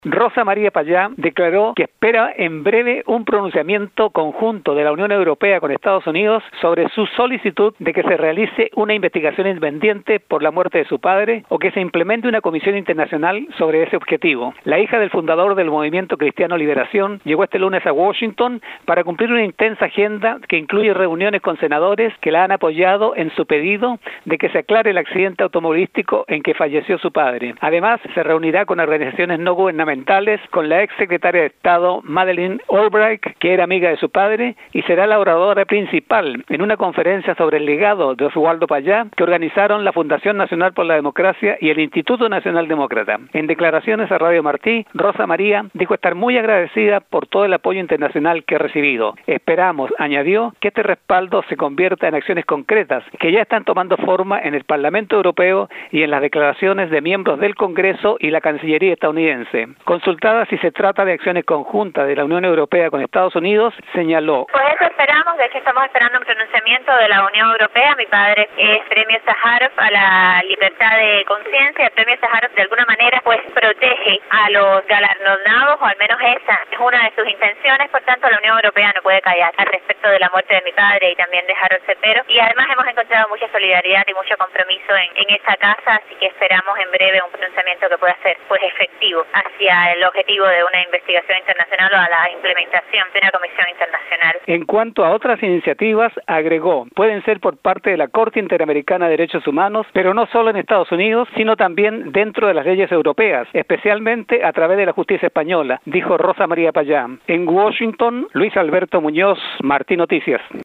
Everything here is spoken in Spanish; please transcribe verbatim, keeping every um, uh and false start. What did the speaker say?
Rosa María Payá declaró que espera en breve un pronunciamiento conjunto de la Unión Europea con Estados Unidos sobre su solicitud de que se realice una investigación independiente por la muerte de su padre o que se implemente una comisión internacional sobre ese objetivo. La hija del fundador del Movimiento Cristiano Liberación llegó este lunes a Washington para cumplir una intensa agenda que incluye reuniones con senadores que la han apoyado en su pedido de que se aclare el accidente automovilístico en que falleció su padre. Además, se reunirá con organizaciones no gubernamentales con la ex secretaria de Estado Madeleine Albright, que era amiga de su padre, y será la oradora principal en una conferencia sobre el legado de Oswaldo Payá que organizaron la Fundación Nacional por la Democracia y el Instituto Nacional Demócrata. En declaraciones a Radio Martí, Rosa María dijo estar muy agradecida por todo el apoyo internacional que ha recibido. Esperamos, añadió, que este respaldo se convierta en acciones concretas que ya están tomando forma en el Parlamento Europeo y en las declaraciones de miembros del Congreso y la Cancillería estadounidense. Consultada si se trata de acciones conjuntas de la Unión Europea con Estados Unidos, señaló: Pues eso esperamos, de hecho estamos esperando un pronunciamiento de la Unión Europea. Mi padre es premio Sájarov a la libertad de conciencia. El premio Sájarov de alguna manera pues protege a los galardonados, o al menos esa es una de sus intenciones. Por tanto, la Unión Europea no puede callar al respecto de la muerte de mi padre y también de Harold Cepero. Y además hemos encontrado mucha solidaridad y mucho compromiso en, en esta casa, así que esperamos en breve un pronunciamiento que pueda ser pues efectivo hacia el objetivo de una investigación internacional o a la implementación de una comisión internacional. En cuanto a otras iniciativas, agregó, pueden ser por parte de la Corte Interamericana de Derechos Humanos, pero no solo en Estados Unidos, sino también dentro de las leyes europeas, especialmente a través de la justicia española, dijo Rosa María Payá. En Washington, Luis Alberto Muñoz, Martí Noticias.